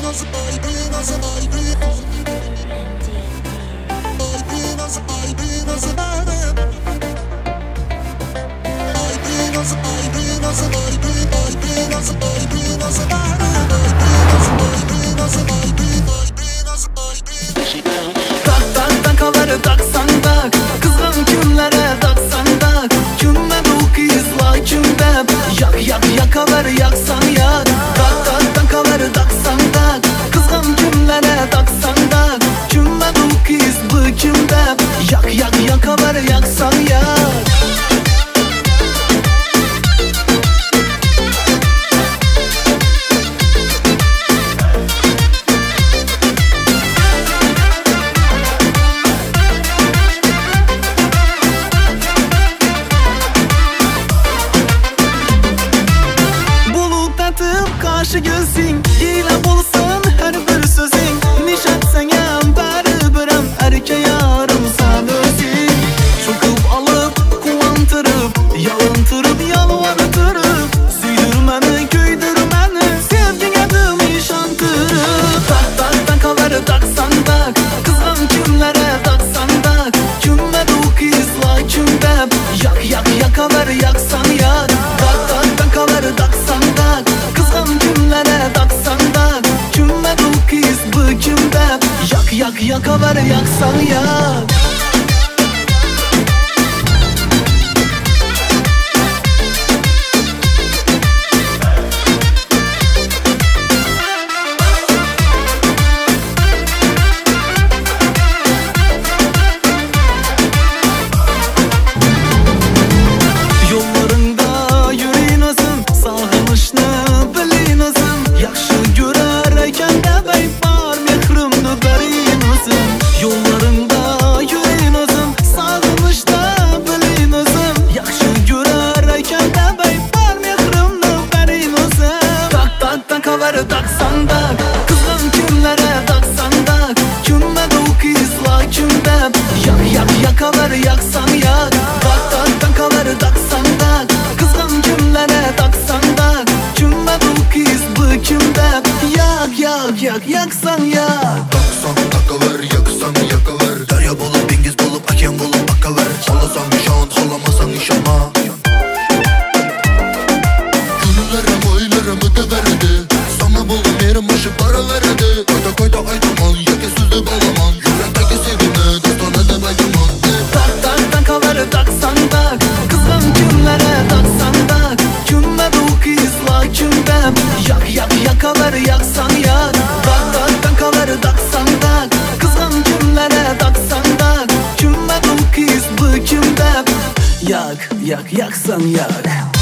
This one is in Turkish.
Taktan kaları taksan da kızgın kimlere taksan da kimde bu kızla kimde yakaları yaksan ya. Taktan kaları taksan da kızgın kimlere taksan da kimde bu kız bu kimde yakaları yaksan ya. Karşı gözün ile bulsun her bir sözün nişat sen bari biram erke yarım sen özün çöküp alıp kuvantırıp yalantırıp yalvartırıp süydürmeni köydürmeni sevgin adımı şantırıp taktan kaları taksan da kızgın kimlere taksan da kimde bu kızla kimde yakaları yaksan ya. Taktan kaları taksan da kızgın kimlere taksan da kimde bu kız bu kimde yakaları yaksan ya. Kaları taksan da kızgın kimlere taksan da kimde bu kızla kimde yakaları yaksan ya. Taktan kaları taksan da kızgın kimlere taksan da kimde bu kız bu kimde yaksan ya. Taksan takalar yaksan yakalar derya bulup dengiz bulup aken bulup akalar alasan nişan alamasan nişana gönüllerem oylarımı da verdi sana buldum yerim başı para verdi koyta aytaman yeke sözü bağlaman yürekteki sevgini dostana da baytaman. Taktan kaları taksan da kızgın kimlere taksan da kimde bu kızla kimde yakaları yaksan ya. Taktan kaları taksan da kızgın kimlere taksan da kimde bu kız bu kimde yaksan ya.